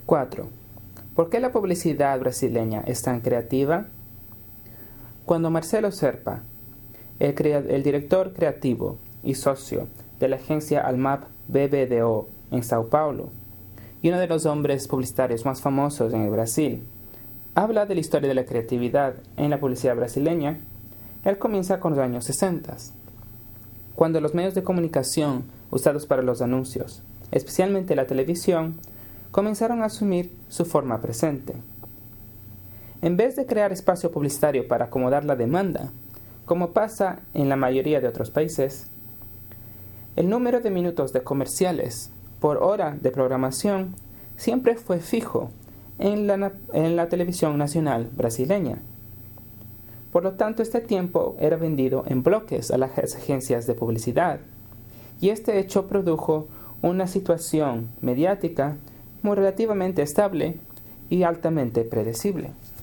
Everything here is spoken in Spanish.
4. ¿Por qué la publicidad brasileña es tan creativa? Cuando Marcelo Serpa, el director creativo y socio de la agencia Almap BBDO en Sao Paulo, y uno de los hombres publicitarios más famosos en el Brasil, habla de la historia de la creatividad en la publicidad brasileña, él comienza con los años 60, cuando los medios de comunicación usados para los anuncios, especialmente la televisión, comenzaron a asumir su forma presente. En vez de crear espacio publicitario para acomodar la demanda, como pasa en la mayoría de otros países, el número de minutos de comerciales por hora de programación siempre fue fijo en la televisión nacional brasileña. Por lo tanto, este tiempo era vendido en bloques a las agencias de publicidad, y este hecho produjo una situación mediática muy relativamente estable y altamente predecible.